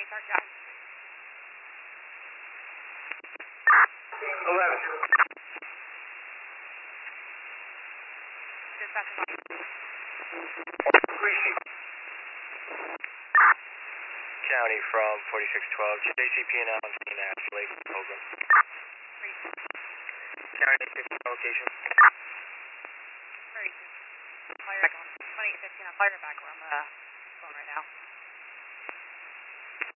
start John. 11. Dispatch. Greasy. County from 4612, JCP&L on scene at Lake Pilgrim. County 15 location. Fire back. 2815 on fire back. We're on the phone right now.